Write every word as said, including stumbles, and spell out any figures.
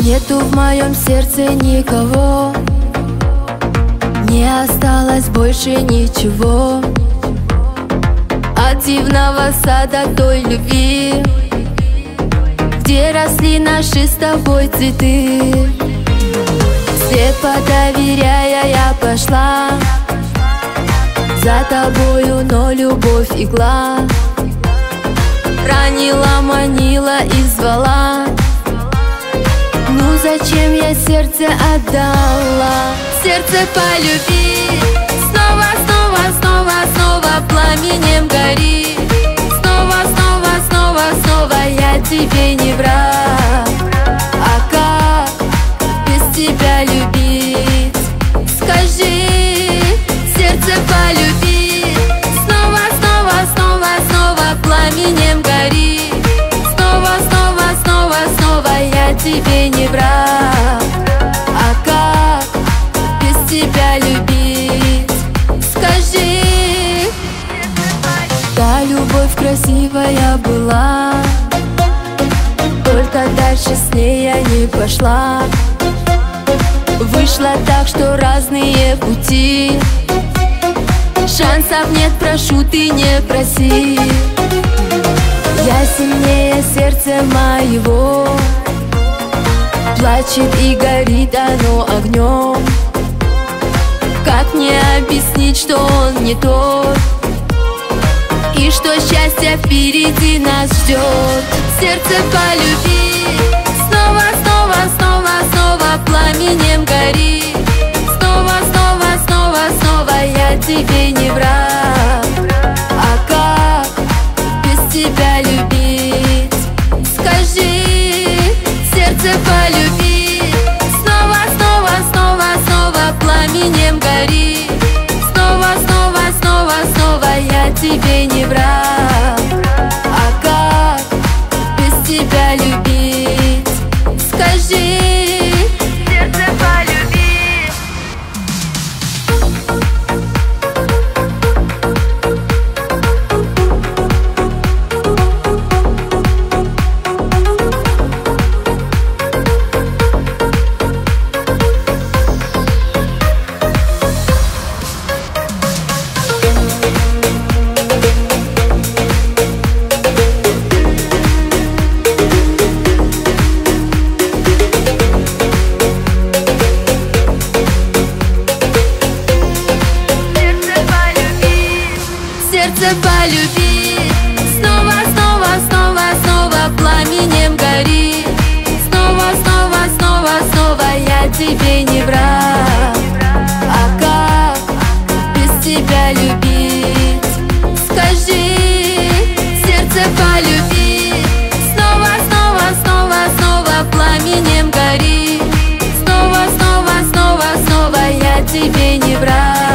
Нету в моем сердце никого, не осталось больше ничего от дивного сада той любви, где росли наши с тобой цветы. Слепо доверяя я пошла за тобою, но любовь игла ранила, манила и звала. Ну зачем я сердце отдала? Сердце по любви снова, снова, снова, снова пламенем гори. Снова, снова, снова, снова я тебе не враг. А как без тебя любить? Скажи, сердце по любви снова, снова, снова, снова пламенем гори. Снова, снова, снова, снова я тебе не враг. А как без тебя любить? Скажи. Та любовь красивая была, только дальше с ней я не пошла. Вышло так, что разные пути, шансов нет, прошу, ты не проси. Я сильнее сердца моего, плачет и горит оно огнем. Как мне объяснить, что он не тот, и что счастье впереди нас ждет? Сердце по любви снова, снова, снова, снова пламенем гори. Снова, снова, снова, снова я тебе не враг. А как без тебя любить? Скажи, сердце по любви снова, снова, снова, снова пламенем гори. Снова, снова, снова, снова я тебе не враг. А как без тебя любить? Скажи. Сердце по любви. Сердце по любви снова, снова, снова, снова пламенем гори. Снова, снова, снова, снова я тебе не враг. А как без тебя любить? Скажи, сердце по любви снова, снова, снова, снова пламенем гори. Снова, снова, снова, снова я тебе не враг.